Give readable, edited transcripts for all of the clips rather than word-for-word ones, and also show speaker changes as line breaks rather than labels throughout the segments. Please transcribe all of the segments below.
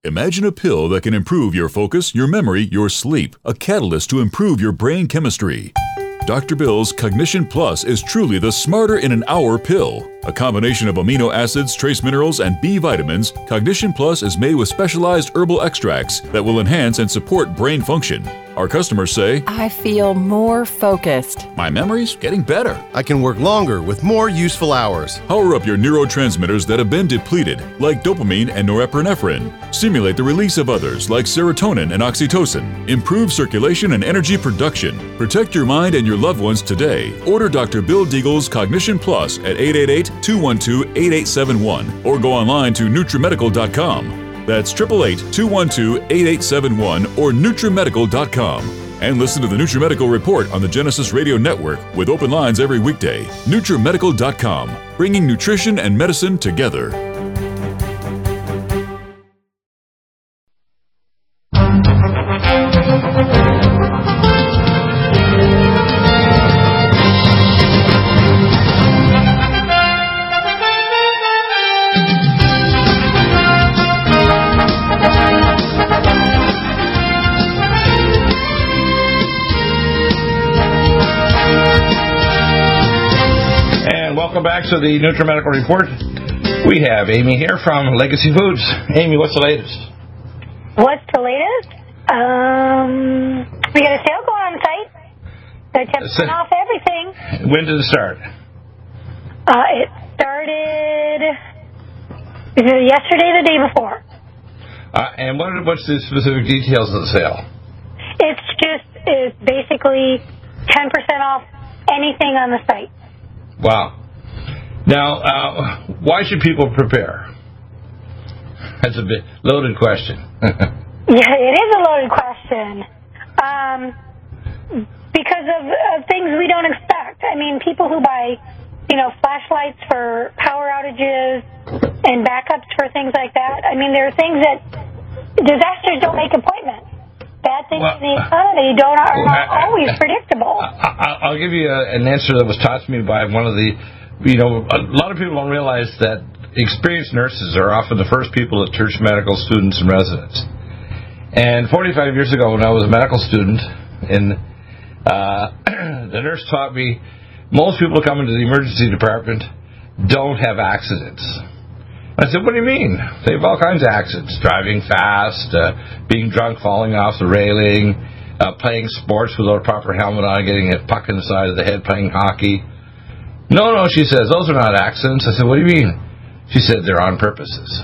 Imagine a pill that can improve your focus, your memory, your sleep, a catalyst to improve your brain chemistry. Dr. Bill's Cognition Plus is truly the smarter in an hour pill. A combination of amino acids, trace minerals, and B vitamins, Cognition Plus is made with specialized herbal extracts that will enhance and support brain function. Our customers say,
I feel more focused.
My memory's getting better.
I can work longer with more useful hours.
Power up your neurotransmitters that have been depleted, like dopamine and norepinephrine. Stimulate the release of others, like serotonin and oxytocin. Improve circulation and energy production. Protect your mind and your loved ones today. Order Dr. Bill Deagle's Cognition Plus at 888-212-8871 or go online to NutriMedical.com. That's 888-212-8871 or NutriMedical.com. And listen to the NutriMedical Report on the Genesis Radio Network with open lines every weekday. NutriMedical.com, bringing nutrition and medicine together.
Welcome back to the NutriMedical Report. We have Amy here from Legacy Foods. Amy, what's the latest?
What's the latest? We got a sale going on the site. They're 10% off everything.
When did it start?
It started yesterday, the day before.
And what's the specific details of the sale?
It's basically 10% off anything on the site.
Wow. Now, why should people prepare? That's a bit loaded question.
Yeah, it is a loaded question. Because of things we don't expect. I mean, people who buy, flashlights for power outages and backups for things like that. I mean, there are things that disasters don't make appointments. Bad things in the economy are not always predictable.
I'll give you an answer that was taught to me by one of the, a lot of people don't realize that experienced nurses are often the first people that teach medical students and residents. And 45 years ago when I was a medical student, the nurse taught me most people who come into the emergency department don't have accidents. I said, what do you mean? They have all kinds of accidents. Driving fast, being drunk, falling off the railing, playing sports without a proper helmet on, getting a puck in the side of the head, playing hockey. No, she says, those are not accidents. I said, what do you mean? She said, they're on purposes.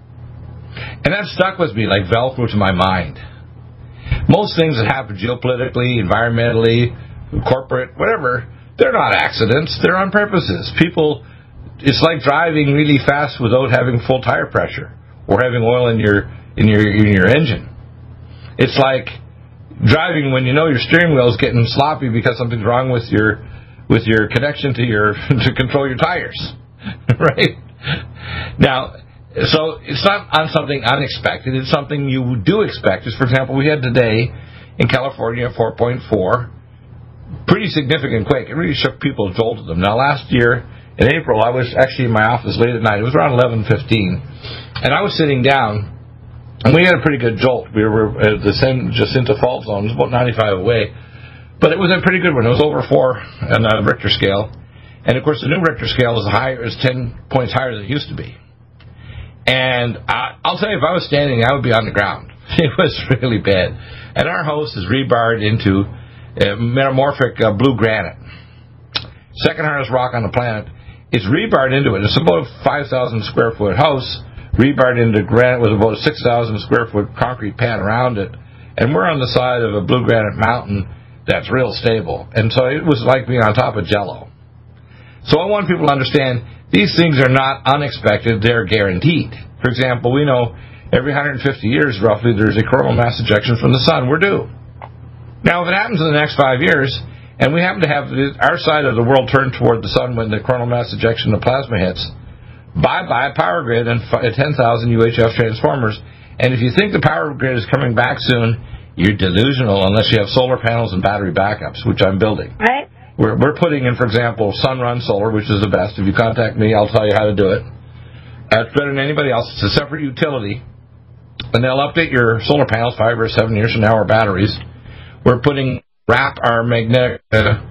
And that stuck with me like Velcro to my mind. Most things that happen geopolitically, environmentally, corporate, whatever, they're not accidents. They're on purposes. It's like driving really fast without having full tire pressure or having oil in your engine. It's like driving when you know your steering wheel is getting sloppy because something's wrong with your connection to control your tires, right? Now, so it's not on something unexpected. It's something you do expect. For example, we had today in California 4.4, pretty significant quake. It really shook people, jolted them. Now, last year in April, I was actually in my office late at night. It was around 11:15, and I was sitting down, and we had a pretty good jolt. We were at the San Jacinto Fault Zone, it was about 95 away, but it was a pretty good one. It was over 4 on the Richter scale, and of course the new Richter scale is 10 points higher than it used to be. And I'll tell you, if I was standing, I would be on the ground. It was really bad. And our house is rebarred into metamorphic blue granite, second hardest rock on the planet. It's rebarred into it. It's about a 5,000 square foot house, rebarred into granite with about a 6,000 square foot concrete pad around it. And we're on the side of a blue granite mountain that's real stable. And so it was like being on top of Jell-O. So I want people to understand these things are not unexpected, they're guaranteed. For example, we know every 150 years, roughly, there's a coronal mass ejection from the sun. We're due. Now, if it happens in the next 5 years, and we happen to have our side of the world turned toward the sun when the coronal mass ejection of plasma hits, bye-bye power grid and 10,000 UHF transformers. And if you think the power grid is coming back soon, you're delusional unless you have solar panels and battery backups, which I'm building.
Right.
We're putting in, for example, sun-run solar, which is the best. If you contact me, I'll tell you how to do it. It's better than anybody else. It's a separate utility. and they'll update your solar panels 5 or 7 years from now, or batteries. We're wrap our magnetic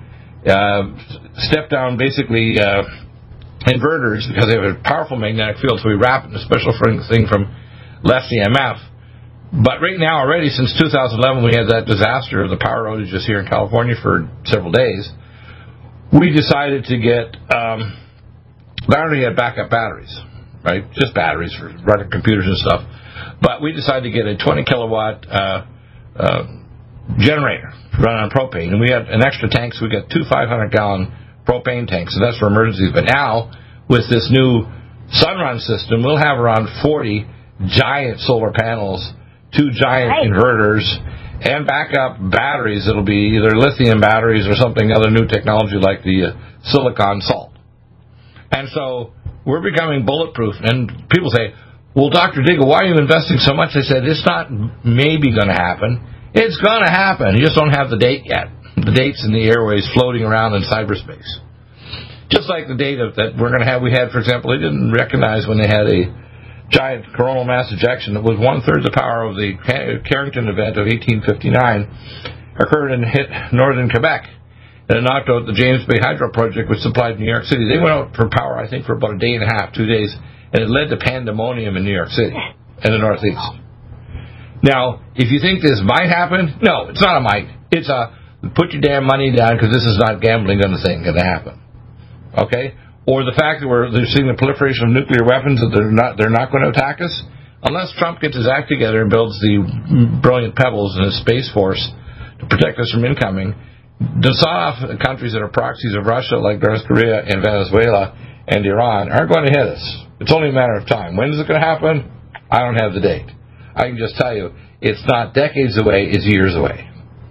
step down, basically inverters, because they have a powerful magnetic field, so we wrap it in a special thing from less EMF. But right now, already since 2011, we had that disaster of the power outages here in California for several days. We decided to get, I already had backup batteries, right? Just batteries for running computers and stuff. But we decided to get a 20 kilowatt generator run on propane, and we had an extra tank, so we got 2 500-gallon propane tanks, and that's for emergencies. But now, with this new Sunrun system, we'll have around 40 giant solar panels, 2 giant inverters, and backup batteries. It'll be either lithium batteries or something, other new technology like the silicon salt. And so we're becoming bulletproof. And people say, well, Dr. Deagle, why are you investing so much? I said, it's not maybe going to happen. It's going to happen. You just don't have the date yet. The date's in the airways floating around in cyberspace. Just like the date that we're going to have, we had, for example, they didn't recognize when they had a giant coronal mass ejection that was 1/3 the power of the Carrington event of 1859 occurred and hit northern Quebec. And it knocked out the James Bay Hydro Project, which supplied New York City. They went out for power, I think, for about a day and a half, 2 days, and it led to pandemonium in New York City and the Northeast. Now, if you think this might happen, no, it's not a might. It's a put your damn money down, because this is not gambling on the thing going to happen. Okay? Or the fact that they're seeing the proliferation of nuclear weapons, that they're not going to attack us, unless Trump gets his act together and builds the brilliant pebbles in his Space Force to protect us from incoming. The sawed-off countries that are proxies of Russia, like North Korea and Venezuela and Iran, aren't going to hit us. It's only a matter of time. When is it going to happen? I don't have the date. I can just tell you, it's not decades away, it's years away.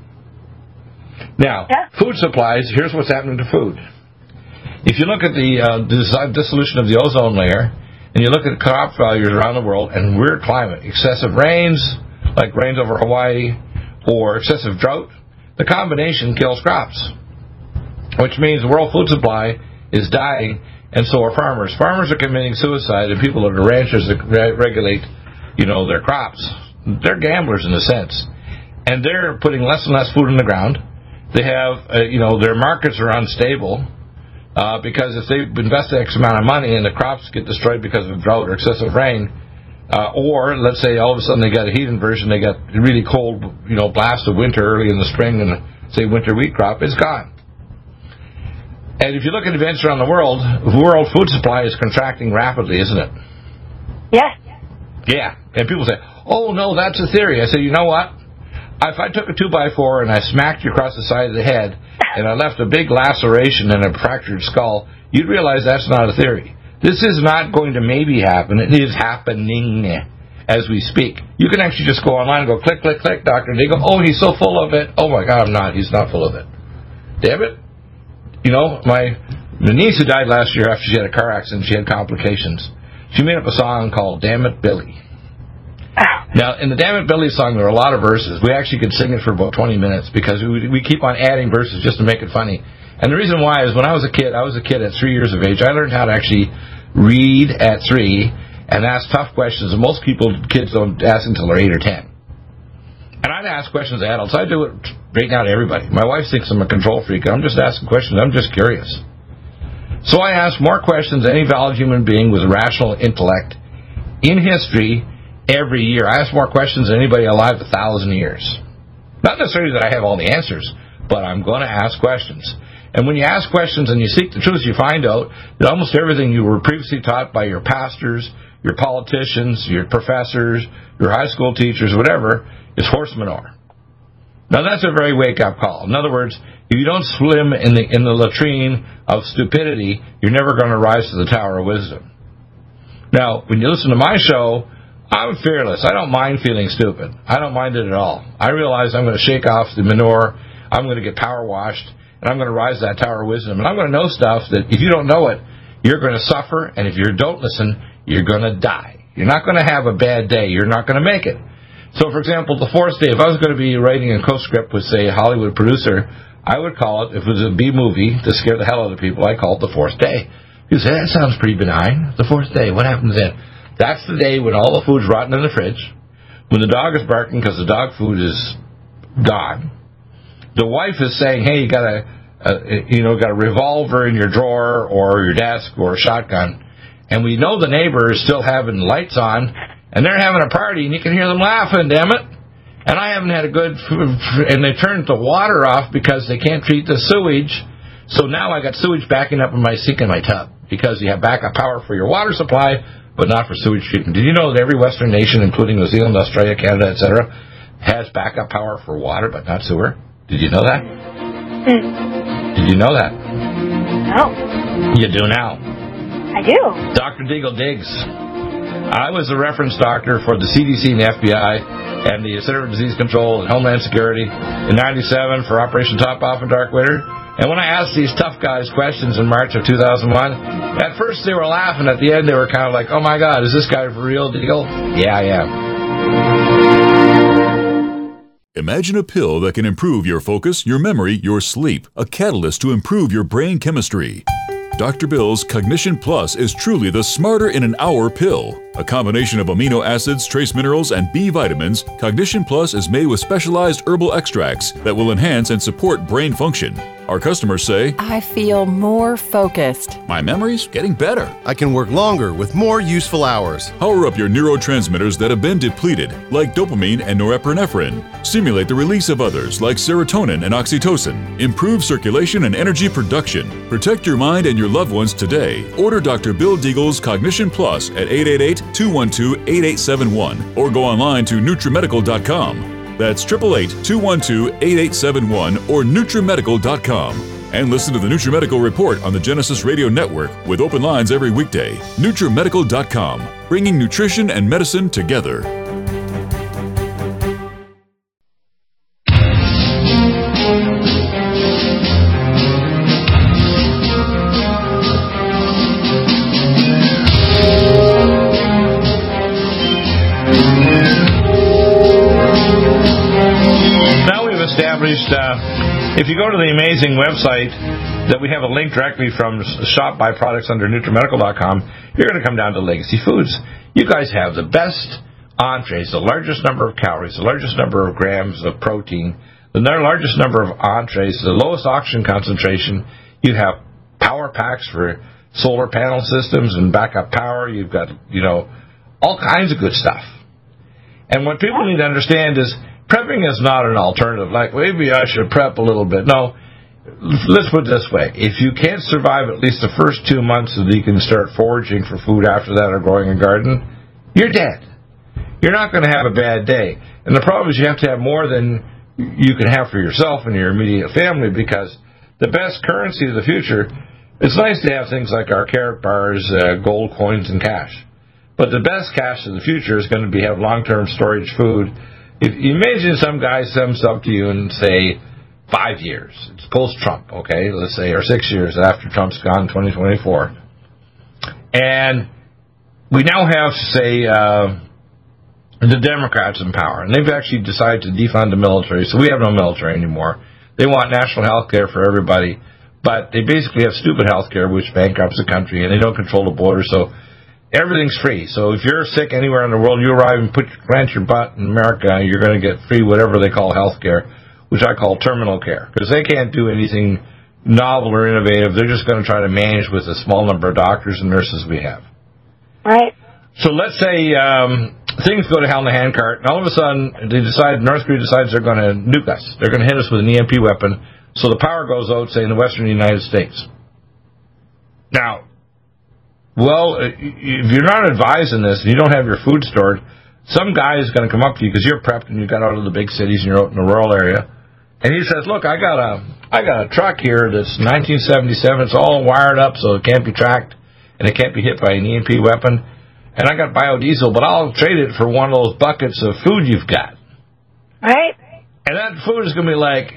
Now, food supplies, here's what's happening to food. If you look at the dissolution of the ozone layer, and you look at crop failures around the world, and weird climate, excessive rains, like rains over Hawaii, or excessive drought, the combination kills crops, which means the world food supply is dying, and so are farmers. Farmers are committing suicide, and people that are ranchers that regulate, their crops. They're gamblers in a sense, and they're putting less and less food in the ground. They have, their markets are unstable. Because if they invest X amount of money and the crops get destroyed because of drought or excessive rain, or let's say all of a sudden they got a heat inversion, they got a really cold, blast of winter early in the spring, and say winter wheat crop, it's gone. And if you look at events around the world food supply is contracting rapidly, isn't it?
Yes.
Yeah. And people say, oh no, that's a theory. I say, you know what? If I took a 2x4 and I smacked you across the side of the head, and I left a big laceration and a fractured skull, you'd realize that's not a theory. This is not going to maybe happen. It is happening as we speak. You can actually just go online and go click, click, click, doctor, and they go, oh, he's so full of it. Oh, my God, I'm not. He's not full of it. Damn it. The niece who died last year after she had a car accident, she had complications. She made up a song called Damn It, Billy. Now, in the Damn It, Billy song, there are a lot of verses. We actually could sing it for about 20 minutes because we keep on adding verses just to make it funny. And the reason why is when I was a kid at 3 years of age. I learned how to actually read at 3 and ask tough questions that most kids don't ask until they're 8 or 10. And I'd ask questions to adults. I do it right now to everybody. My wife thinks I'm a control freak. I'm just asking questions. I'm just curious. So I ask more questions than any valid human being with a rational intellect in history every year. I ask more questions than anybody alive 1,000 years. Not necessarily that I have all the answers, but I'm going to ask questions. And when you ask questions and you seek the truth, you find out that almost everything you were previously taught by your pastors, your politicians, your professors, your high school teachers, whatever, is horse manure. Now that's a very wake-up call. In other words, if you don't swim in the latrine of stupidity, you're never going to rise to the tower of wisdom. Now, when you listen to my show, I'm fearless. I don't mind feeling stupid. I don't mind it at all. I realize I'm going to shake off the manure, I'm going to get power washed, and I'm going to rise to that tower of wisdom. And I'm going to know stuff that if you don't know it, you're going to suffer, and if you don't listen, you're going to die. You're not going to have a bad day. You're not going to make it. So, for example, the fourth day, if I was going to be writing a co-script with, say, a Hollywood producer, I would call it, if it was a B-movie to scare the hell out of people, I call it the fourth day. You say, that sounds pretty benign. The fourth day, what happens then? That's the day when all the food's rotten in the fridge, when the dog is barking because the dog food is gone, the wife is saying, hey, you got a revolver in your drawer or your desk or a shotgun, and we know the neighbor is still having the lights on, and they're having a party, and you can hear them laughing, damn it. And I haven't had a good food, and they turned the water off because they can't treat the sewage. So now I got sewage backing up in my sink and my tub because you have backup power for your water supply, but not for sewage treatment. Did you know that every Western nation, including New Zealand, Australia, Canada, etc., has backup power for water but not sewer? Did you know that? Did you know that?
No.
You do now.
I do.
Dr. Deagle Diggs. I was a reference doctor for the CDC and the FBI and the Center for Disease Control and Homeland Security in 97 for Operation Top Off and Dark Winter. And when I asked these tough guys questions in March of 2001, at first they were laughing. At the end, they were kind of like, oh, my God, is this guy for real, Deagle? Yeah, I am.
Imagine a pill that can improve your focus, your memory, your sleep, a catalyst to improve your brain chemistry. Dr. Bill's Cognition Plus is truly the smarter in an hour pill. A combination of amino acids, trace minerals, and B vitamins, Cognition Plus is made with specialized herbal extracts that will enhance and support brain function. Our customers say,
I feel more focused.
my memory's getting better.
I can work longer with more useful hours.
Power up your neurotransmitters that have been depleted, like dopamine and norepinephrine. Stimulate the release of others, like serotonin and oxytocin. Improve circulation and energy production. Protect your mind and your loved ones today. Order Dr. Bill Deagle's Cognition Plus at 888-212-8871 or go online to NutriMedical.com. That's 888-212-8871 or NutriMedical.com. And listen to the NutriMedical Report on the Genesis Radio Network with open lines every weekday. NutriMedical.com, bringing nutrition and medicine together.
If you go to the amazing website that we have a link directly from Shop Buy Products under NutriMedical.com, you're going to come down to Legacy Foods. You guys have the best entrees, the largest number of calories, the largest number of grams of protein, the largest number of entrees, the lowest oxygen concentration. You have power packs for solar panel systems and backup power. You've got, all kinds of good stuff. And what people need to understand is prepping is not an alternative. Like, maybe I should prep a little bit. No, let's put it this way. If you can't survive at least the first 2 months so that you can start foraging for food after that or growing a garden, you're dead. You're not going to have a bad day. And the problem is you have to have more than you can have for yourself and your immediate family, because the best currency of the future, it's nice to have things like our carrot bars, gold coins, and cash. But the best cash of the future is going to be have long-term storage food. If you imagine some guy comes up to you and say 5 years, it's post-Trump, okay, let's say, or 6 years after Trump's gone, 2024, and we now have, say, the Democrats in power, and they've actually decided to defund the military, so we have no military anymore. They want national health care for everybody, but they basically have stupid health care, which bankrupts the country, and they don't control the border, so everything's free. So if you're sick anywhere in the world, you arrive and plant your butt in America, you're going to get free whatever they call health care, which I call terminal care, because they can't do anything novel or innovative. They're just going to try to manage with the small number of doctors and nurses we have.
Right.
So let's say things go to hell in a handcart, and all of a sudden North Korea decides they're going to nuke us. They're going to hit us with an EMP weapon, so the power goes out, say, in the western United States. Now, well, if you're not advising this and you don't have your food stored, some guy is going to come up to you because you're prepped and you got out of the big cities and you're out in the rural area, and he says, "Look, I got a truck here that's 1977. It's all wired up so it can't be tracked and it can't be hit by an EMP weapon. And I got biodiesel, but I'll trade it for one of those buckets of food you've got."
Right.
And that food is going to be like,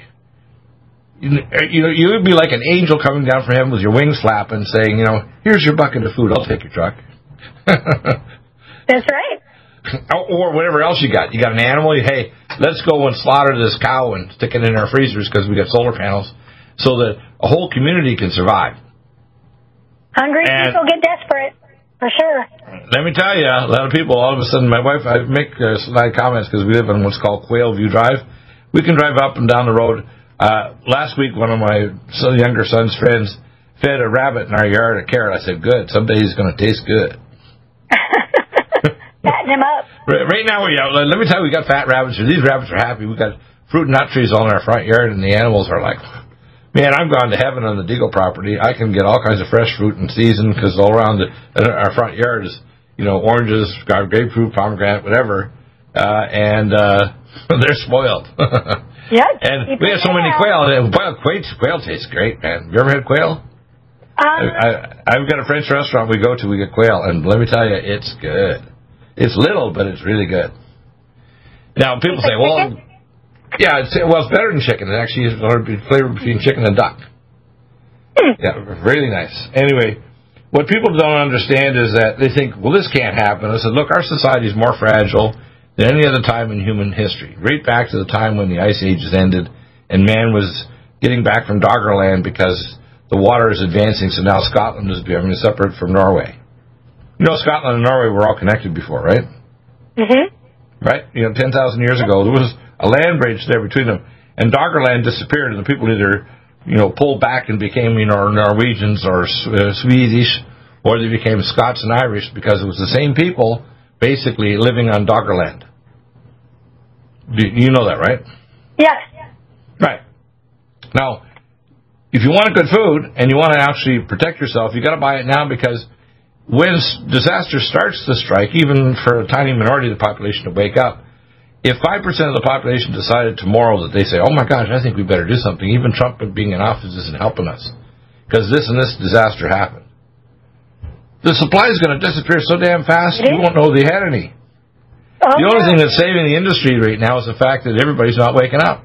you would be like an angel coming down from heaven with your wings flapping, saying, "Here's your bucket of food. I'll take your truck."
That's right.
Or whatever else you got. You got an animal. Hey, let's go and slaughter this cow and stick it in our freezers because we got solar panels, so that a whole community can survive.
Hungry people get desperate. For sure.
Let me tell you, a lot of people, all of a sudden, my wife, I make slight comments because we live on what's called Quail View Drive. We can drive up and down the road. Last week, one of my younger son's friends fed a rabbit in our yard a carrot. I said, good. Someday he's going to taste good.
Fatten him up.
Right now, let me tell you, we got fat rabbits. These rabbits are happy. We got fruit and nut trees all in our front yard, and the animals are like, man, I'm gone to heaven on the Deagle property. I can get all kinds of fresh fruit in season because all around our front yard is, oranges, grapefruit, pomegranate, whatever, and they're spoiled.
Yeah.
And we have so many quail. Quail tastes great, man. Have you ever had quail? I've got a French restaurant we go to. We get quail, and let me tell you, it's good. It's little, but it's really good. Now, people say, well, yeah, it's better than chicken. It actually is a flavor between chicken and duck. Yeah, really nice. Anyway, what people don't understand is that they think, well, this can't happen. I said, look, our society is more fragile than any other time in human history. Right back to the time when the Ice Ages ended and man was getting back from Doggerland because the water is advancing, so now Scotland is becoming separate from Norway. Scotland and Norway were all connected before, right?
Mm-hmm.
Right? 10,000 years ago, there was a land bridge there between them, and Doggerland disappeared, and the people either, pulled back and became, Norwegians or Swedish, or they became Scots and Irish because it was the same people basically living on Doggerland. You know that, right?
Yes.
Right. Now, if you want good food and you want to actually protect yourself, you got to buy it now because when disaster starts to strike, even for a tiny minority of the population to wake up, if 5% of the population decided tomorrow that they say, oh my gosh, I think we better do something, even Trump being in office isn't helping us because this and this disaster happened, the supply is going to disappear so damn fast you won't know they had any.
Oh,
the only thing that's saving the industry right now is the fact that everybody's not waking up.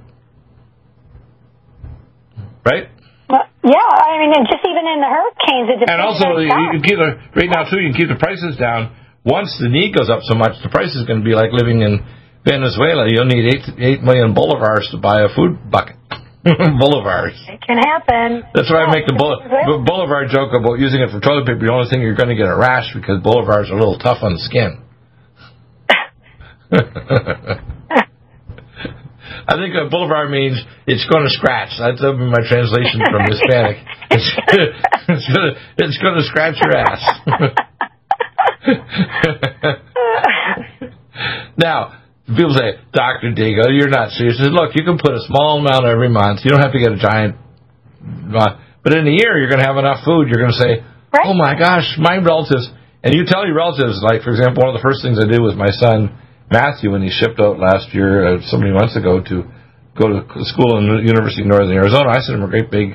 Right?
Yeah, I mean, just even in the hurricanes, it depends.
And also, you can keep right now too. You can keep the prices down. Once the need goes up so much, the price is going to be like living in Venezuela. You'll need 8 million bolivars to buy a food bucket. Bolivars. It
can happen.
That's why I make the bolivar joke about using it for toilet paper. The only thing you're going to get a rash because bolivars are a little tough on the skin. I think a bolivar means it's going to scratch. That's my translation from Hispanic. It's going to scratch your ass. Now, people say, Dr. Deagle, you're not serious. I said, look, you can put a small amount every month. You don't have to get a giant. But in a year, you're going to have enough food. You're going to say, oh my gosh, my relatives. And you tell your relatives, like, for example, one of the first things I did with my son, Matthew, when he shipped out last year, so many months ago, to go to school in the University of Northern Arizona, I sent him a great big,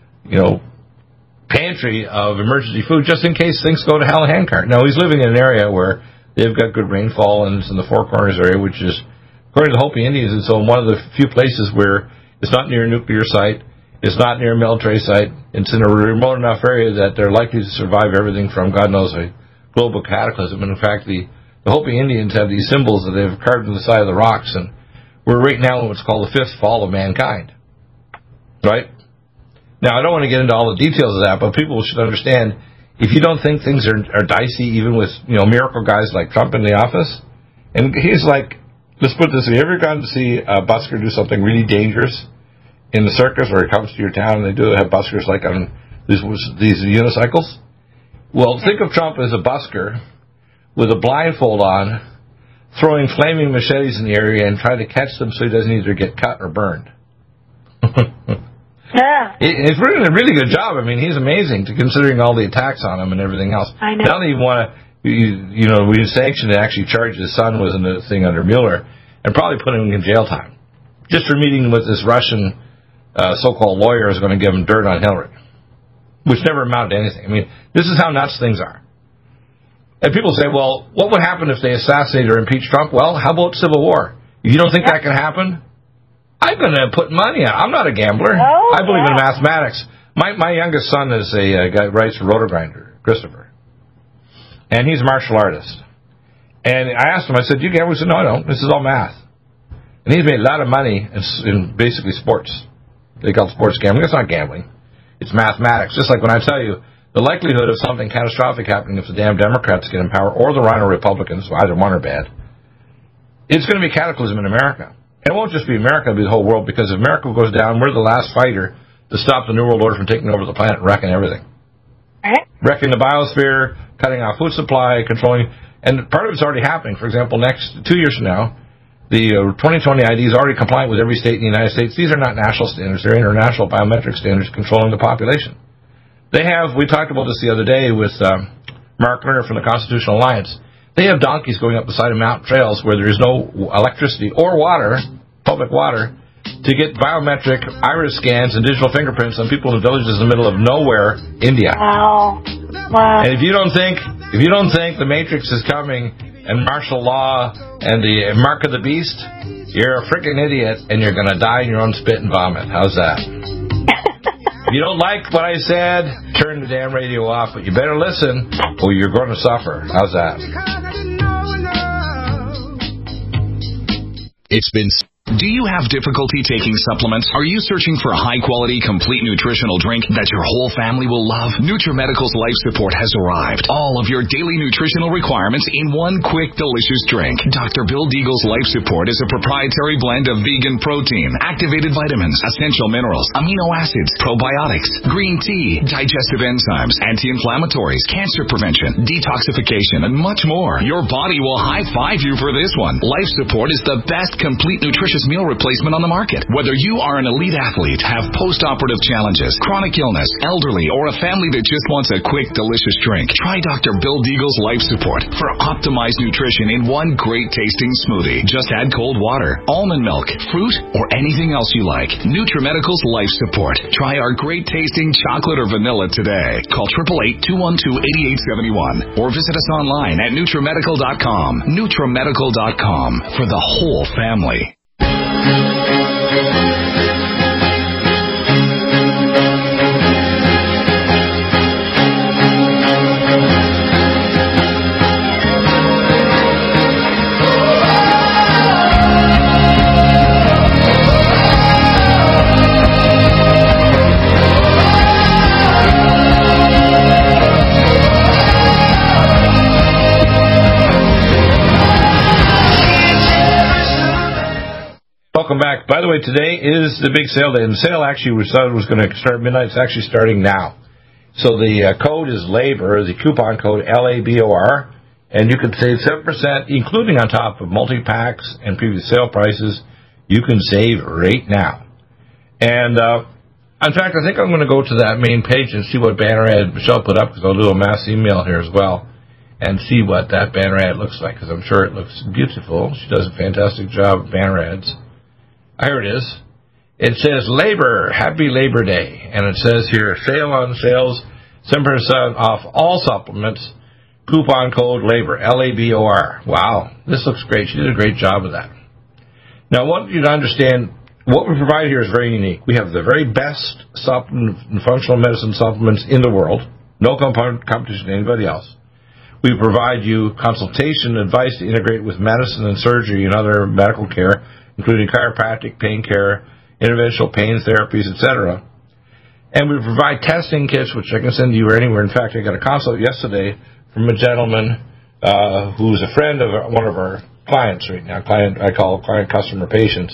pantry of emergency food just in case things go to hell in a handcart. Now, he's living in an area where they've got good rainfall, and it's in the Four Corners area, which is, according to the Hopi Indians, it's one of the few places where it's not near a nuclear site, it's not near a military site, it's in a remote enough area that they're likely to survive everything from, God knows, a global cataclysm. And in fact, the Hopi Indians have these symbols that they've carved in the side of the rocks, and we're right now in what's called the fifth fall of mankind. Right? Now, I don't want to get into all the details of that, but people should understand, if you don't think things are dicey, even with, miracle guys like Trump in the office, and he's like, let's put it this way, have you ever gone to see a busker do something really dangerous in the circus, where he comes to your town and they have buskers like on these unicycles? Well, think of Trump as a busker with a blindfold on, throwing flaming machetes in the area and trying to catch them so he doesn't either get cut or burned.
Yeah.
It's really a really good job. I mean, he's amazing, considering all the attacks on him and everything else.
I know.
I don't even want to, we sanctioned and actually charged his son was in the thing under Mueller and probably put him in jail time. Just for meeting with this Russian so-called lawyer is going to give him dirt on Hillary, which never amounted to anything. I mean, this is how nuts things are. And people say, well, what would happen if they assassinate or impeach Trump? Well, how about civil war? You don't think that can happen? I'm going to put money on. I'm not a gambler.
Oh,
I believe in mathematics. My youngest son is a guy who writes for Rotogrinder, Christopher. And he's a martial artist. And I asked him, I said, do you gamble? He said, no, I don't. This is all math. And he's made a lot of money in basically sports. They call it sports gambling. It's not gambling. It's mathematics. Just like when I tell you, the likelihood of something catastrophic happening if the damn Democrats get in power or the Rhino Republicans, either one are bad, it's going to be cataclysm in America. And it won't just be America, it'll be the whole world, because if America goes down, we're the last fighter to stop the New World Order from taking over the planet and wrecking everything. Wrecking the biosphere, cutting off food supply, controlling, and part of it's already happening. For example, 2 years from now, the 2020 ID is already compliant with every state in the United States. These are not national standards, they're international biometric standards controlling the population. They have, we talked about this the other day with Mark Lerner from the Constitutional Alliance. They have donkeys going up the side of mountain trails where there is no electricity or water, public water, to get biometric iris scans and digital fingerprints on people in villages in the middle of nowhere, India.
Wow.
And if you don't think the Matrix is coming and martial law and the mark of the beast, you're a freaking idiot and you're going to die in your own spit and vomit. How's that? If you don't like what I said, turn the damn radio off, but you better listen or you're going to suffer. How's that?
Do you have difficulty taking supplements? Are you searching for a high-quality, complete nutritional drink that your whole family will love? NutriMedical's Life Support has arrived. All of your daily nutritional requirements in one quick, delicious drink. Dr. Bill Deagle's Life Support is a proprietary blend of vegan protein, activated vitamins, essential minerals, amino acids, probiotics, green tea, digestive enzymes, anti-inflammatories, cancer prevention, detoxification, and much more. Your body will high-five you for this one. Life Support is the best complete nutritious meal replacement on the market. Whether you are an elite athlete, have post-operative challenges, chronic illness, elderly, or a family that just wants a quick, delicious drink, try Dr. Bill Deagle's Life Support for optimized nutrition in one great-tasting smoothie. Just add cold water, almond milk, fruit, or anything else you like. NutriMedical's Life Support. Try our great-tasting chocolate or vanilla today. Call 888-212-8871 or visit us online at NutriMedical.com. NutriMedical.com for the whole family.
Welcome back. By the way, today is the big sale day, and the sale actually was going to start at midnight. It's actually starting now. So the code is LABOR, the coupon code LABOR, and you can save 7%, including on top of multi-packs and previous sale prices. You can save right now. And in fact, I think I'm going to go to that main page and see what banner ad Michelle put up, because I'll do a mass email here as well and see what that banner ad looks like, because I'm sure it looks beautiful. She does a fantastic job of banner ads. Here it is. It says LABOR, Happy Labor Day. And it says here, sale on sales, 7% off all supplements, coupon code LABOR, LABOR. Wow, this looks great. She did a great job of that. Now, I want you to understand, what we provide here is very unique. We have the very best functional medicine supplements in the world. No competition to anybody else. We provide you consultation advice to integrate with medicine and surgery and other medical care, including chiropractic, pain care, interventional pain therapies, etc. And we provide testing kits, which I can send you anywhere. In fact, I got a consult yesterday from a gentleman who's a friend of one of our clients right now. I call client customer patients,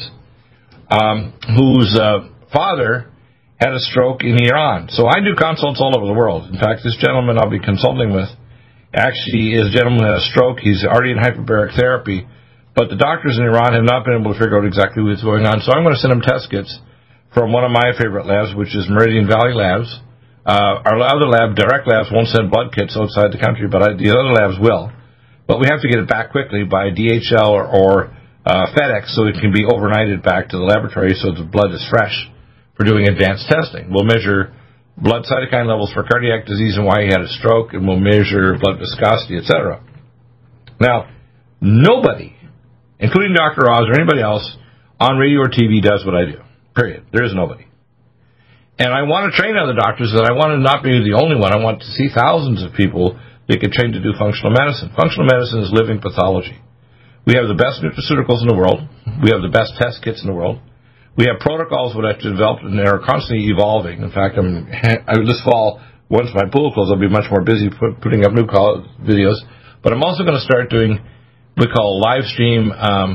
whose father had a stroke in Iran. So I do consults all over the world. In fact, this gentleman I'll be consulting with actually is a gentleman who had a stroke. He's already in hyperbaric therapy. But the doctors in Iran have not been able to figure out exactly what's going on. So I'm going to send them test kits from one of my favorite labs, which is Meridian Valley Labs. Our other lab, Direct Labs, won't send blood kits outside the country, but the other labs will. But we have to get it back quickly by DHL or FedEx so it can be overnighted back to the laboratory so the blood is fresh for doing advanced testing. We'll measure blood cytokine levels for cardiac disease and why he had a stroke, and we'll measure blood viscosity, etc. Now, nobody, including Dr. Oz or anybody else, on radio or TV does what I do. Period. There is nobody. And I want to train other doctors, and I want to not be the only one. I want to see thousands of people that get trained to do functional medicine. Functional medicine is living pathology. We have the best nutraceuticals in the world. We have the best test kits in the world. We have protocols that have developed, and they're constantly evolving. In fact, this fall, once my pool closes, I'll be much more busy putting up new videos. But I'm also going to start doing what we call live stream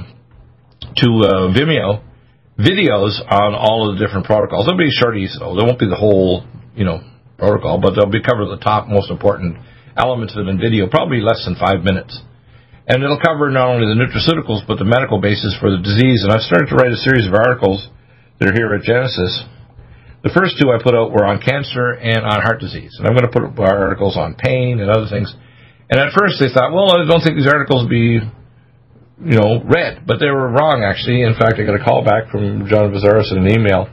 to Vimeo videos on all of the different protocols. They'll be shorties, though. They won't be the whole, protocol, but they'll be cover the top most important elements of it in video, probably less than 5 minutes. And it'll cover not only the nutraceuticals, but the medical basis for the disease. And I've started to write a series of articles that are here at Genesis. The first two I put out were on cancer and on heart disease. And I'm going to put articles on pain and other things. And at first they thought, well, I don't think these articles will be, read. But they were wrong, actually. In fact, I got a call back from John Vazaris in an email,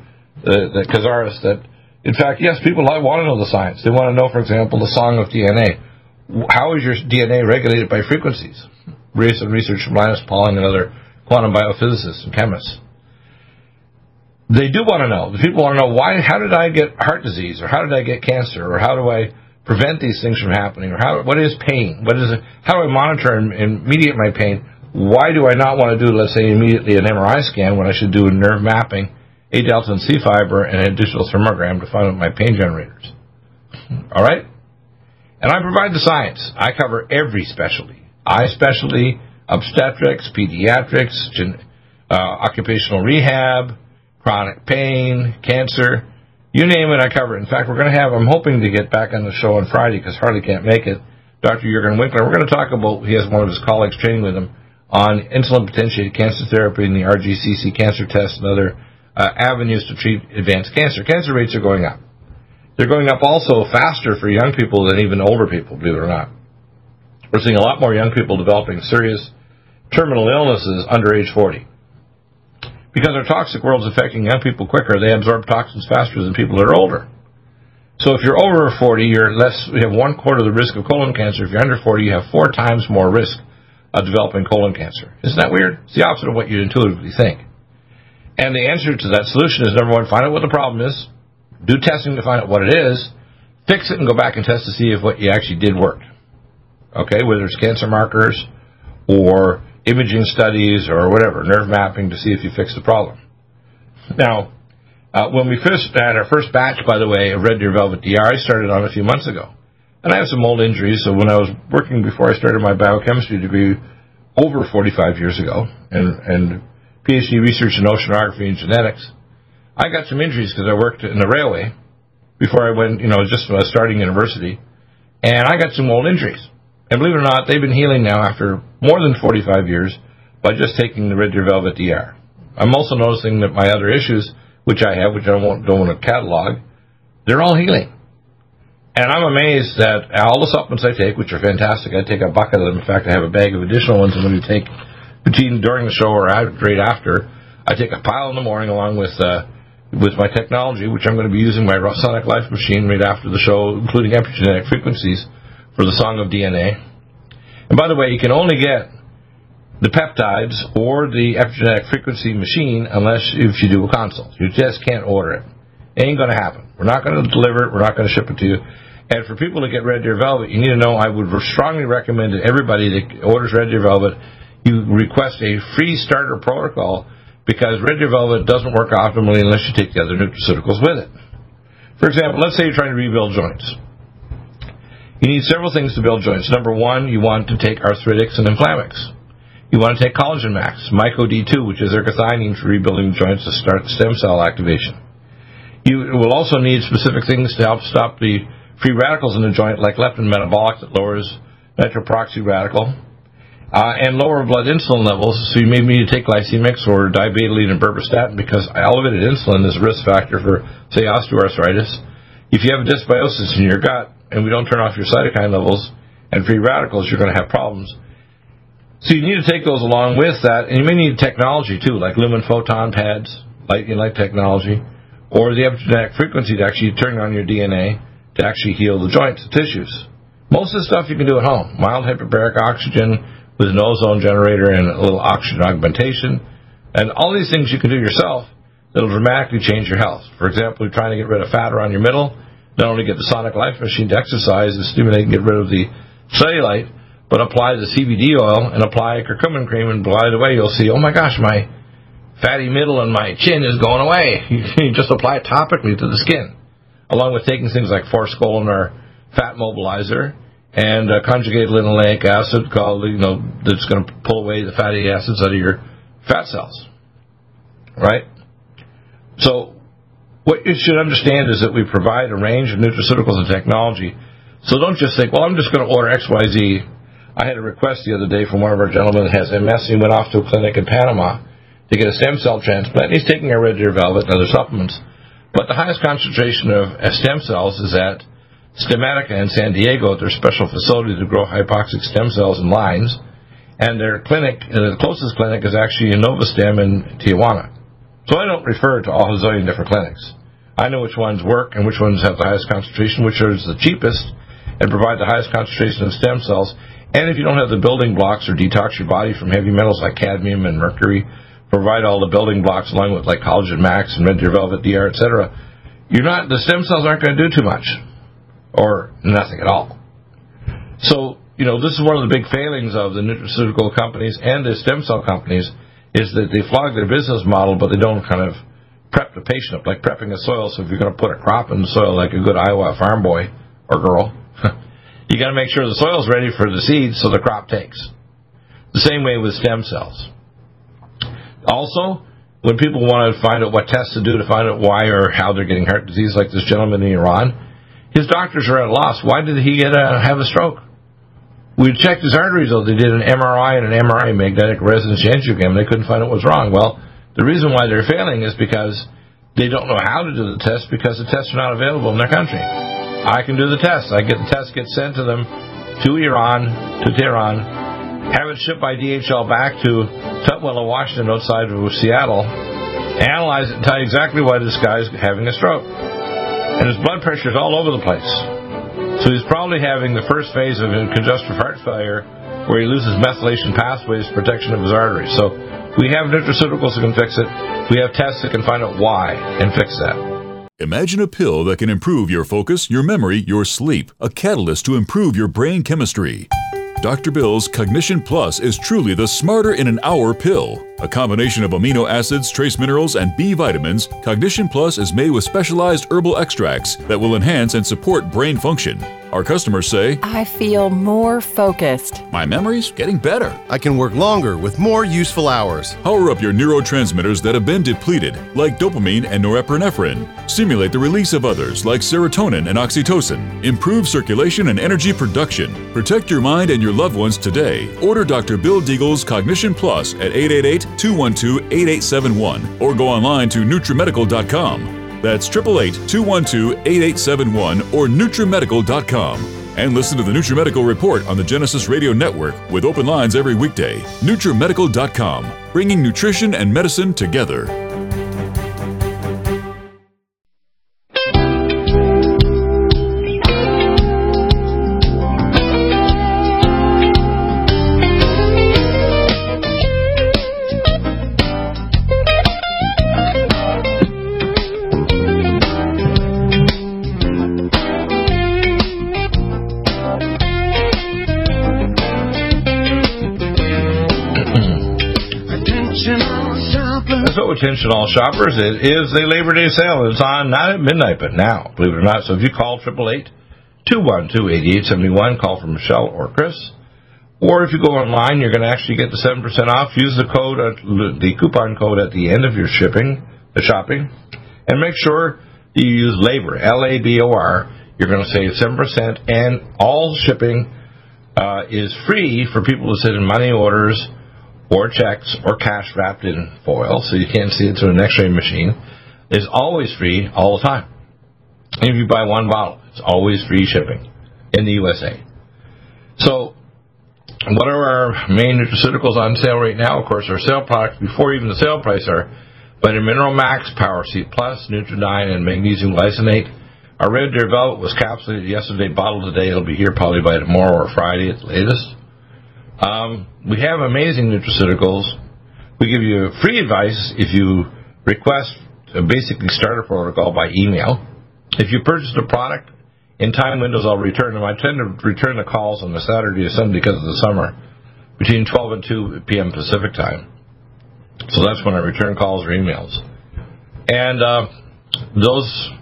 that, in fact, yes, people want to know the science. They want to know, for example, the song of DNA. How is your DNA regulated by frequencies? Recent research from Linus Pauling and other quantum biophysicists and chemists. They do want to know. The people want to know, how did I get heart disease, or how did I get cancer, or how do I prevent these things from happening, or what is pain? How do I monitor and mediate my pain? Why do I not want to do, let's say, immediately an MRI scan when I should do a nerve mapping, A delta and C fiber, and a digital thermogram to find out my pain generators? All right? And I provide the science. I cover every specialty. Eye specialty, obstetrics, pediatrics, occupational rehab, chronic pain, cancer, you name it, I cover it. In fact, I'm hoping to get back on the show on Friday because Harley can't make it, Dr. Jürgen Winkler. We're going to talk about, he has one of his colleagues training with him on insulin-potentiated cancer therapy and the RGCC cancer test and other avenues to treat advanced cancer. Cancer rates are going up. They're going up also faster for young people than even older people, believe it or not. We're seeing a lot more young people developing serious terminal illnesses under age 40. Because our toxic world is affecting young people quicker, they absorb toxins faster than people that are older. So if you're over 40, you have 1/4 the risk of colon cancer. If you're under 40, you have 4 times more risk of developing colon cancer. Isn't that weird? It's the opposite of what you intuitively think. And the answer to that solution is, number one, find out what the problem is, do testing to find out what it is, fix it, and go back and test to see if what you actually did worked. Okay, whether it's cancer markers or imaging studies or whatever, nerve mapping to see if you fix the problem. Now, when we first had our first batch, by the way, of Red Deer Velvet DR, I started on a few months ago. And I have some old injuries, so when I was working before I started my biochemistry degree over 45 years ago, and PhD research in oceanography and genetics, I got some injuries because I worked in the railway before I went, just starting university, and I got some old injuries. And believe it or not, they've been healing now after more than 45 years by just taking the Red Deer Velvet DR. I'm also noticing that my other issues, which I have, which I don't want to catalog, they're all healing. And I'm amazed that all the supplements I take, which are fantastic, I take a bucket of them. In fact, I have a bag of additional ones I'm going to take during the show or right after. I take a pile in the morning along with my technology, which I'm going to be using my Sonic Life machine right after the show, including epigenetic frequencies for the Song of DNA. And by the way, you can only get the peptides or the epigenetic frequency machine if you do a consult. You just can't order it. It ain't going to happen. We're not going to deliver it. We're not going to ship it to you. And for people to get Red Deer Velvet, you need to know I would strongly recommend that everybody that orders Red Deer Velvet, you request a free starter protocol, because Red Deer Velvet doesn't work optimally unless you take the other nutraceuticals with it. For example, let's say you're trying to rebuild joints. You need several things to build joints. Number one, you want to take arthritics and inflammics. You want to take Collagen Max, Myco D2, which is ergothioneine for rebuilding joints to start stem cell activation. You will also need specific things to help stop the free radicals in the joint, like leptin metabolic that lowers nitroproxy radical, and lower blood insulin levels. So you may need to take glycemics or dibetaline and berberstatin, because elevated insulin is a risk factor for, say, osteoarthritis. If you have a dysbiosis in your gut, and we don't turn off your cytokine levels and free radicals, you're going to have problems. So you need to take those along with that, and you may need technology too, like lumen photon pads, light technology, or the epigenetic frequency to actually turn on your DNA to actually heal the joints, the tissues. Most of the stuff you can do at home. Mild hyperbaric oxygen with an ozone generator and a little oxygen augmentation, and all these things you can do yourself that'll dramatically change your health. For example, you're trying to get rid of fat around your middle. Not only get the Sonic Life machine to exercise and stimulate and get rid of the cellulite, but apply the CBD oil and apply curcumin cream, and by the way, you'll see, oh my gosh, my fatty middle and my chin is going away. You just apply it topically to the skin. along with taking things like forskolin, fat mobilizer, and conjugated linoleic acid called, that's going to pull away the fatty acids out of your fat cells. Right? So what you should understand is that we provide a range of nutraceuticals and technology. So don't just think, well, I'm just going to order XYZ. I had a request the other day from one of our gentlemen that has MS. He went off to a clinic in Panama to get a stem cell transplant. He's taking our Red Deer Velvet and other supplements. But the highest concentration of stem cells is at Stemmatica in San Diego at their special facility to grow hypoxic stem cells in lines. And their clinic, the closest clinic, is actually in Novastem in Tijuana. So I don't refer to all a zillion different clinics. I know which ones work and which ones have the highest concentration, which is the cheapest, and provide the highest concentration of stem cells. And if you don't have the building blocks or detox your body from heavy metals like cadmium and mercury, provide all the building blocks along with like Collagen Max and Red Deer Velvet DR, etc., the stem cells aren't going to do too much. Or nothing at all. So, this is one of the big failings of the nutraceutical companies and the stem cell companies, is that they flog their business model, but they don't kind of prep the patient up, like prepping a soil. So if you're going to put a crop in the soil like a good Iowa farm boy or girl, you got to make sure the soil's ready for the seeds so the crop takes. The same way with stem cells. Also, when people want to find out what tests to do to find out why or how they're getting heart disease, like this gentleman in Iran, his doctors are at a loss. Why did he have a stroke? We checked his arteries, though. They did an MRI and an MRI, magnetic resonance angiogram. They couldn't find out what was wrong. Well, the reason why they're failing is because they don't know how to do the test, because the tests are not available in their country. I can do the test. The test gets sent to them, to Iran, to Tehran, have it shipped by DHL back to Tutwiler, Washington, outside of Seattle, analyze it and tell you exactly why this guy's having a stroke. And his blood pressure is all over the place. So he's probably having the first phase of congestive heart failure, where he loses methylation pathways, protection of his arteries. So we have nutraceuticals that can fix it. We have tests that can find out why and fix that.
Imagine a pill that can improve your focus, your memory, your sleep, a catalyst to improve your brain chemistry. Dr. Bill's Cognition Plus is truly the smarter in an hour pill. A combination of amino acids, trace minerals, and B vitamins, Cognition Plus is made with specialized herbal extracts that will enhance and support brain function. Our customers say,
I feel more focused.
My memory's getting better.
I can work longer with more useful hours.
Power up your neurotransmitters that have been depleted, like dopamine and norepinephrine. Stimulate the release of others, like serotonin and oxytocin. Improve circulation and energy production. Protect your mind and your loved ones today. Order Dr. Bill Deagle's Cognition Plus at 888-212-8871 or go online to NutriMedical.com. That's 888-212-8871 or NutriMedical.com. And listen to the NutriMedical Report on the Genesis Radio Network with open lines every weekday. NutriMedical.com, bringing nutrition and medicine together.
Attention all shoppers, it is the Labor Day sale. It's on not at midnight, but now, believe it or not. So if you call 888-212-8871, call for Michelle or Chris. Or if you go online, you're going to actually get the 7% off. Use the coupon code at the end of your shopping, and make sure you use LABOR, LABOR. You're going to save 7%, and all shipping is free for people to send in money orders or checks, or cash wrapped in foil, so you can't see it through an x-ray machine, is always free all the time. And if you buy one bottle, it's always free shipping in the USA. So, what are our main nutraceuticals on sale right now? Of course, our sale products, before even the sale price, are Vitamin Mineral Max, Power C Plus, Nutridyne, and Magnesium Glycinate. Our Red Deer Velvet was capsulated yesterday, bottled today. It'll be here probably by tomorrow or Friday at the latest. We have amazing nutraceuticals. We give you free advice if you request a basic starter protocol by email. If you purchase a product in time windows, I'll return them. I tend to return the calls on a Saturday or Sunday because of the summer, between 12 and 2 p.m. Pacific time. So that's when I return calls or emails. And those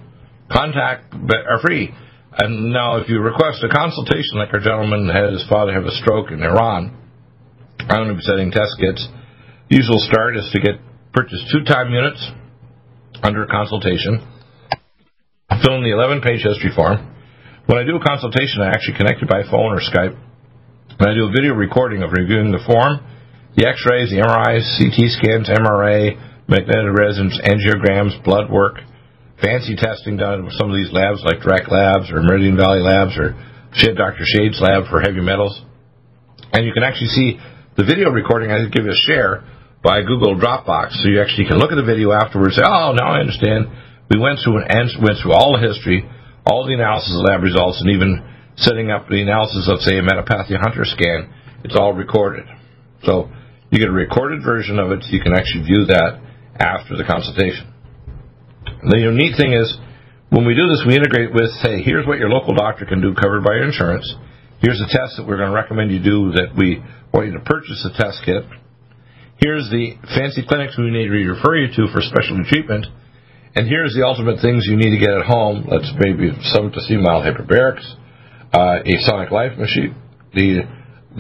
are free. And now, if you request a consultation, like our gentleman had his father have a stroke in Iran, I'm going to be sending test kits. The usual start is to purchase 2 time units under a consultation, fill in the 11-page history form. When I do a consultation, I actually connect it by phone or Skype, and I do a video recording of reviewing the form, the X-rays, the MRIs, CT scans, MRA, magnetic resonance, angiograms, blood work, fancy testing done with some of these labs like Direct Labs or Meridian Valley Labs or Dr. Shade's lab for heavy metals. And you can actually see the video recording. I give you a share by Google Dropbox, so you actually can look at the video afterwards and say, oh, now I understand. We went through all the history, all the analysis of lab results, and even setting up the analysis of, say, a Metapathia Hunter scan. It's all recorded. So you get a recorded version of it, so you can actually view that after the consultation. The unique thing is, when we do this, we integrate with, hey, here's what your local doctor can do covered by your insurance. Here's a test that we're going to recommend you do that we want you to purchase a test kit. Here's the fancy clinics we need to refer you to for specialty treatment. And here's the ultimate things you need to get at home. Let's maybe 7 to 3 mild hyperbarics, a sonic life machine, the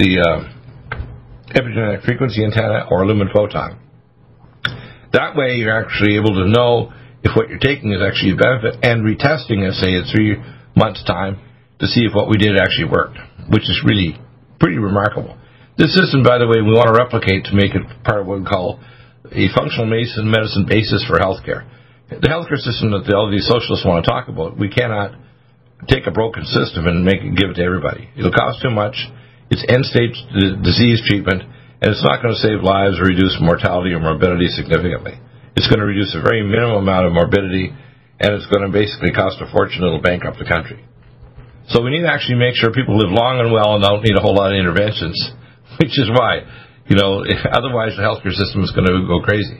epigenetic frequency antenna, or a lumen photon. That way you're actually able to know if what you're taking is actually a benefit, and retesting it, say, in 3 months' time to see if what we did actually worked, which is really pretty remarkable. This system, by the way, we want to replicate to make it part of what we call a functional medicine basis for healthcare. The healthcare system that all these socialists want to talk about, we cannot take a broken system and give it to everybody. It'll cost too much. It's end-stage disease treatment, and it's not going to save lives or reduce mortality or morbidity significantly. It's going to reduce a very minimum amount of morbidity, and it's going to basically cost a fortune. It'll bankrupt the country. So we need to actually make sure people live long and well and don't need a whole lot of interventions, which is why, otherwise the healthcare system is going to go crazy.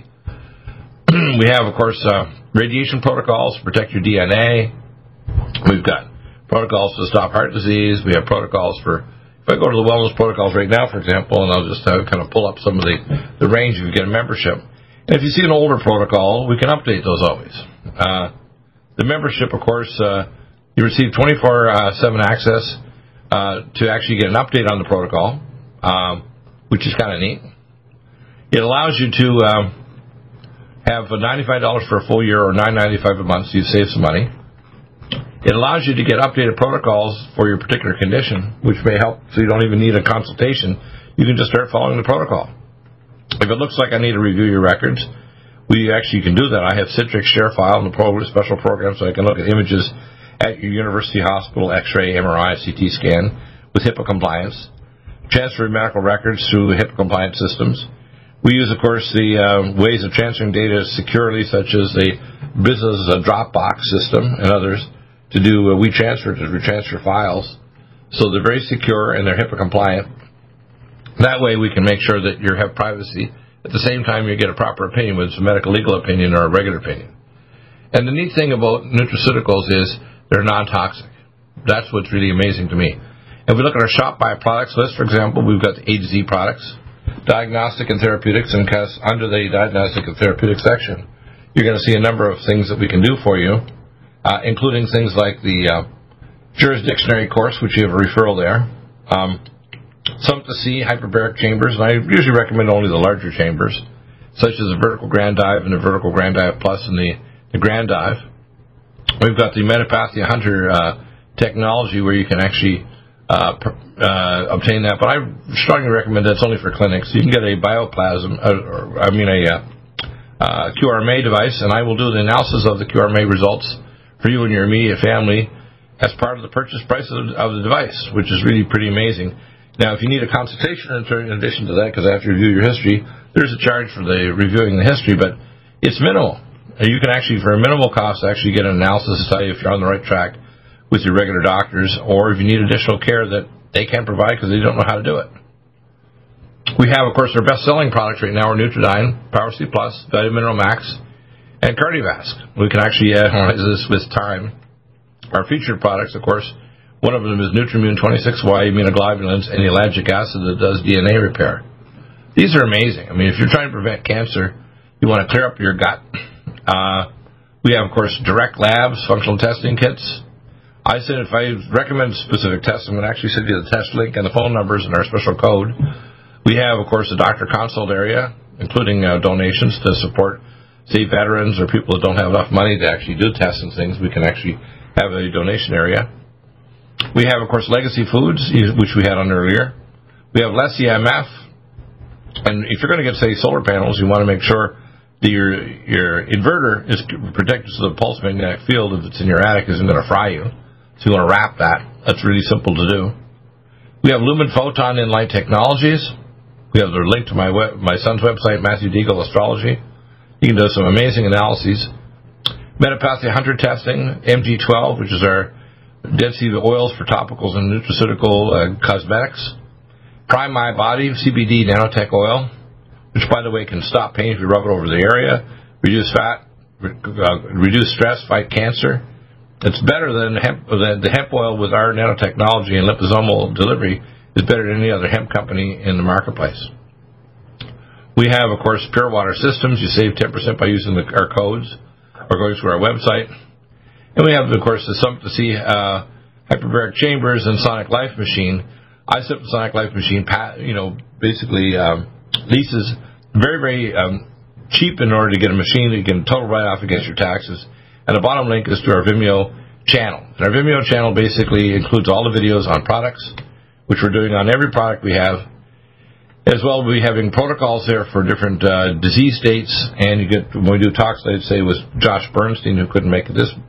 We have, of course, radiation protocols to protect your DNA. We've got protocols to stop heart disease. We have protocols for, if I go to the wellness protocols right now, for example, and I'll just kind of pull up some of the range if you get a membership. And if you see an older protocol, we can update those always. The membership, of course, you receive 24/7 access to actually get an update on the protocol, which is kind of neat. It allows you to have $95 for a full year or $9.95 a month, so you save some money. It allows you to get updated protocols for your particular condition, which may help, so you don't even need a consultation. You can just start following the protocol. If it looks like I need to review your records, we actually can do that. I have Citrix ShareFile and the special program, so I can look at images at your university, hospital, X-ray, MRI, CT scan with HIPAA compliance. Transfer medical records through HIPAA compliant systems. We use, of course, the ways of transferring data securely, such as the business Dropbox system and others, to do WeTransfer, to retransfer files. So they're very secure and they're HIPAA compliant. That way we can make sure that you have privacy. At the same time, you get a proper opinion, whether it's a medical legal opinion or a regular opinion. And the neat thing about nutraceuticals is they're non-toxic. That's what's really amazing to me. If we look at our Shop By Products list, for example, we've got the A to Z products, diagnostic and therapeutics, and under the diagnostic and therapeutic section, you're going to see a number of things that we can do for you, including things like the Jurisdictionary course, which you have a referral there. Some to see hyperbaric chambers, and I usually recommend only the larger chambers, such as the vertical grand dive and the vertical grand dive plus and the grand dive. We've got the Metapathia Hunter technology where you can actually obtain that, but I strongly recommend that's only for clinics. You can get a bioplasm, a QRMA device, and I will do the analysis of the QRMA results for you and your immediate family as part of the purchase price of the device, which is really pretty amazing. Now, if you need a consultation in addition to that, because I have to review your history, there's a charge for the reviewing the history, but it's minimal. You can actually, for a minimal cost, actually get an analysis to tell you if you're on the right track with your regular doctors, or if you need additional care that they can't provide because they don't know how to do it. We have, of course, our best-selling products right now are Nutridyne, Power C+, Vitamineral Max, and Cardiovasc. We can actually analyze this with time. Our featured products, of course, one of them is Nutrimune 26Y immunoglobulins and ellagic acid that does DNA repair. These are amazing. I mean, if you're trying to prevent cancer, you want to clear up your gut. We have, of course, direct labs, functional testing kits. If I recommend specific tests, I'm going to actually send you the test link and the phone numbers and our special code. We have, of course, the doctor consult area, including donations to support, say, veterans or people that don't have enough money to actually do tests and things. We can actually have a donation area. We have, of course, Legacy Foods, which we had on earlier. We have less EMF. And if you're going to get, say, solar panels, you want to make sure that your inverter is protected so the pulse magnetic field, if it's in your attic, isn't going to fry you. So you want to wrap that. That's really simple to do. We have Lumen Photon in Light Technologies. We have the link to my son's website, Matthew Deagle Astrology. You can do some amazing analyses. Metapathia Hunter testing, MG12, which is our Dead Sea oils for topicals and nutraceutical cosmetics. Prime My Body, CBD nanotech oil, which, by the way, can stop pain if you rub it over the area, reduce fat, reduce stress, fight cancer. It's better than the hemp oil with our nanotechnology and liposomal delivery is better than any other hemp company in the marketplace. We have, of course, Pure Water Systems. You save 10% by using our codes or going to our website. And we have, of course, the hyperbaric chambers and Sonic Life Machine. iSIP Sonic Life Machine, basically leases very, very cheap in order to get a machine that you can total write-off against your taxes. And the bottom link is to our Vimeo channel. And our Vimeo channel basically includes all the videos on products, which we're doing on every product we have. As well, we'll be having protocols there for different disease states. And when we do talks, I'd say, with Josh Bernstein, who couldn't make it this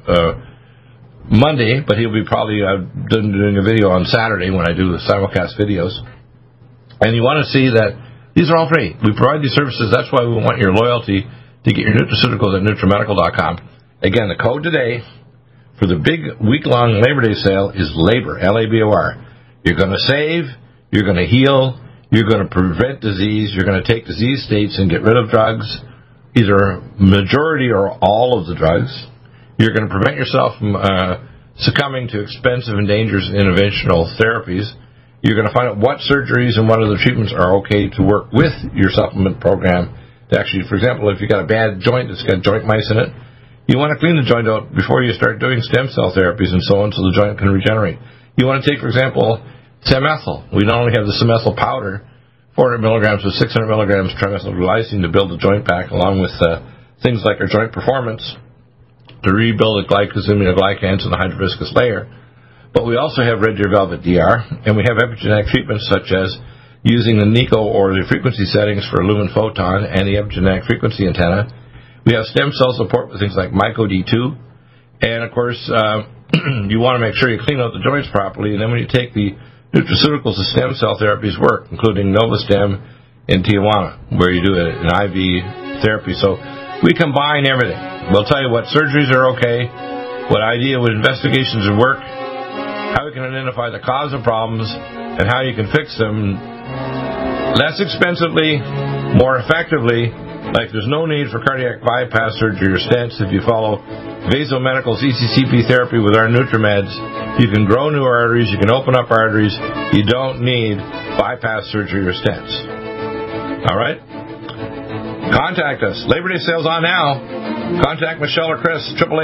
Monday, but he'll be probably doing a video on Saturday when I do the simulcast videos. And you want to see that these are all free. We provide these services. That's why we want your loyalty to get your nutraceuticals at NutriMedical.com. Again, the code today for the big week-long Labor Day sale is LABOR, L-A-B-O-R. You're going to save, you're going to heal, you're going to prevent disease, you're going to take disease states and get rid of drugs, either majority or all of the drugs. You're going to prevent yourself from succumbing to expensive and dangerous interventional therapies. You're going to find out what surgeries and what other treatments are okay to work with your supplement program. To actually, for example, if you've got a bad joint that's got joint mice in it, you want to clean the joint out before you start doing stem cell therapies and so on so the joint can regenerate. You want to take, for example, Semethyl. We not only have the Semethyl powder, 400 milligrams with 600 milligrams trimethylglycine to build the joint back, along with things like our joint performance to rebuild the glycosaminoglycans and the hydroviscous layer. But we also have Red Deer Velvet DR, and we have epigenetic treatments such as using the NICO or the frequency settings for Lumen Photon and the epigenetic frequency antenna. We have stem cell support with things like MycoD2. And, of course, you want to make sure you clean out the joints properly. And then when you take the nutraceuticals, the stem cell therapies work, including Novastem in Tijuana, where you do an IV therapy. So we combine everything. We'll tell you what surgeries are okay, what investigations would work, how we can identify the cause of problems, and how you can fix them less expensively, more effectively. Like there's no need for cardiac bypass surgery or stents if you follow Vaso Medical's ECCP therapy with our NutriMeds. You can grow new arteries, you can open up arteries. You don't need bypass surgery or stents. All right? Contact us. Labor Day sale's on now. Contact Michelle or Chris,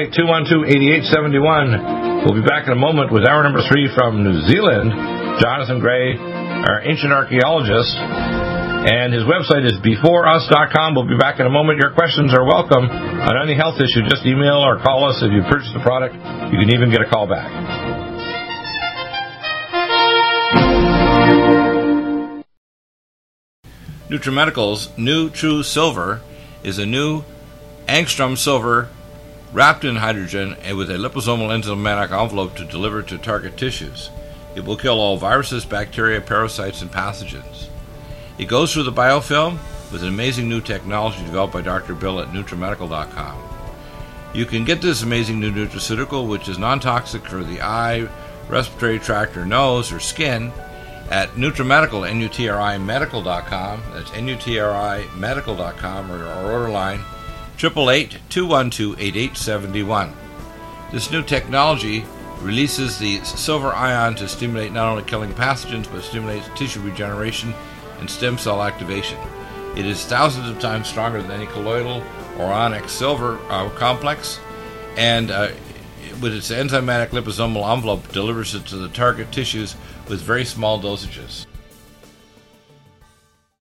888-212-8871. We'll be back in a moment with hour number 3 from New Zealand, Jonathan Gray, our ancient archaeologist. And his website is beforeus.com. We'll be back in a moment. Your questions are welcome on any health issue. Just email or call us if you purchase the product. You can even get a call back. NutriMedical's new True Silver is a new angstrom silver wrapped in hydrogen and with a liposomal enzymatic envelope to deliver to target tissues. It will kill all viruses, bacteria, parasites, and pathogens. It goes through the biofilm with an amazing new technology developed by Dr. Bill at NutriMedical.com. You can get this amazing new nutraceutical, which is non-toxic for the eye, respiratory tract, or nose, or skin, at NutriMedical, NutriMedical.com. That's NutriMedical.com, or our order line, 888-212-8871. This new technology releases the silver ion to stimulate not only killing pathogens, but stimulates tissue regeneration and stem cell activation. It is thousands of times stronger than any colloidal or onyx silver complex, and with its enzymatic liposomal envelope, delivers it to the target tissues with very small dosages.